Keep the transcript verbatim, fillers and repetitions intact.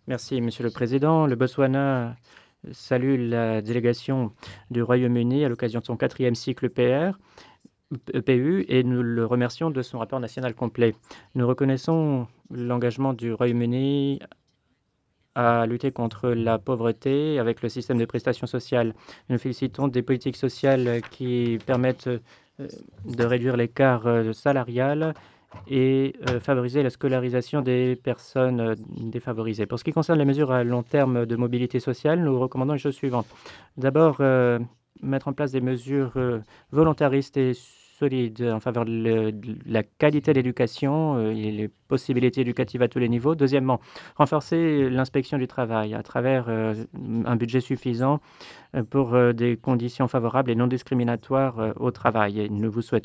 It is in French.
Merci, Monsieur le Président. Le Botswana salue la délégation du Royaume-Uni à l'occasion de son quatrième cycle P R, P P U et nous le remercions de son rapport national complet. Nous reconnaissons l'engagement du Royaume-Uni à lutter contre la pauvreté avec le système de prestations sociales. Nous félicitons des politiques sociales qui permettent euh, de réduire l'écart euh, salarial et euh, favoriser la scolarisation des personnes euh, défavorisées. Pour ce qui concerne les mesures à long terme de mobilité sociale, nous recommandons les choses suivantes. D'abord, euh, mettre en place des mesures euh, volontaristes et solides en faveur de, le- de la qualité de l'éducation euh, et les possibilités éducatives à tous les niveaux. Deuxièmement, renforcer l'inspection du travail à travers euh, un budget suffisant euh, pour euh, des conditions favorables et non discriminatoires euh, au travail. Et nous vous souhaitons